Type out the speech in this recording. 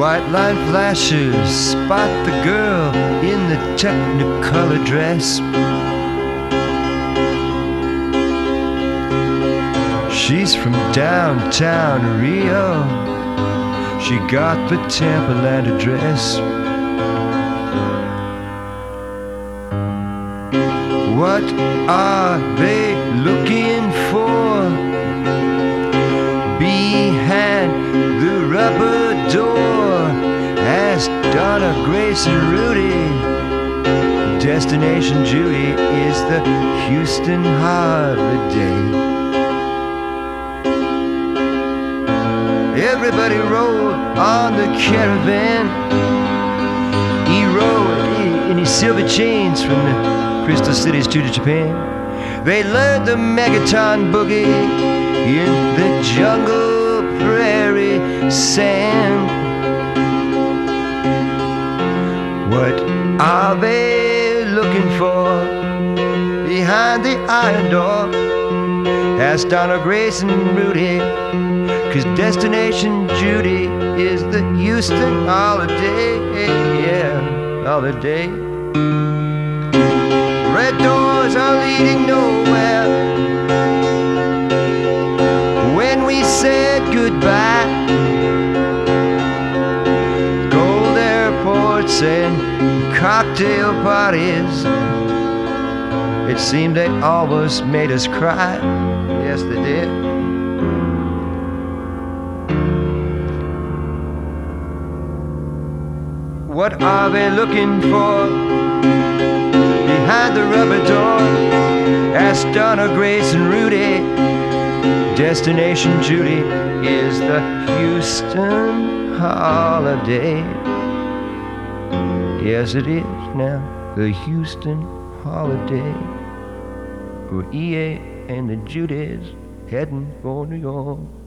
White line flashers spot the girl in the Technicolor dress. She's from downtown Rio. She got the Tampa-land address. What are they looking for behind the rubber door? Asked Donna, Grace, and Rudy. Destination Judy is the Houston holiday. Everybody rode on the caravan. He rode in his silver chains from the Crystal Cities to Japan. They learned the Megaton boogie in the jungle prairie sand. What are they looking for behind the iron door? Asked Donna, Grace, and Rudy. 'Cause Destination Judy is the Houston holiday, yeah, holiday. Red doors are leading nowhere. When we said goodbye, gold airports and cocktail parties, it seemed they almost made us cry. Yes, they did. What are they looking for behind the rubber door? Asked Donna, Grace, and Rudy. Destination Judy is the Houston holiday. Yes, it is now the Houston holiday. For EA and the Judys heading for New York.